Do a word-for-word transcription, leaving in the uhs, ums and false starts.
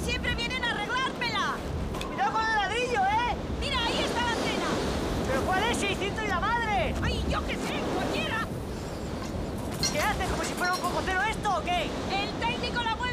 siempre vienen a arreglármela! ¡Cuidado con el ladrillo, eh! ¡Mira, ahí está la antena! ¿Pero cuál es? ¡seiscientos y la madre! ¡Ay, yo qué sé! ¡Cualquiera! ¿Qué haces? ¿Como si fuera un cocotero esto o qué? ¡El técnico la mueve!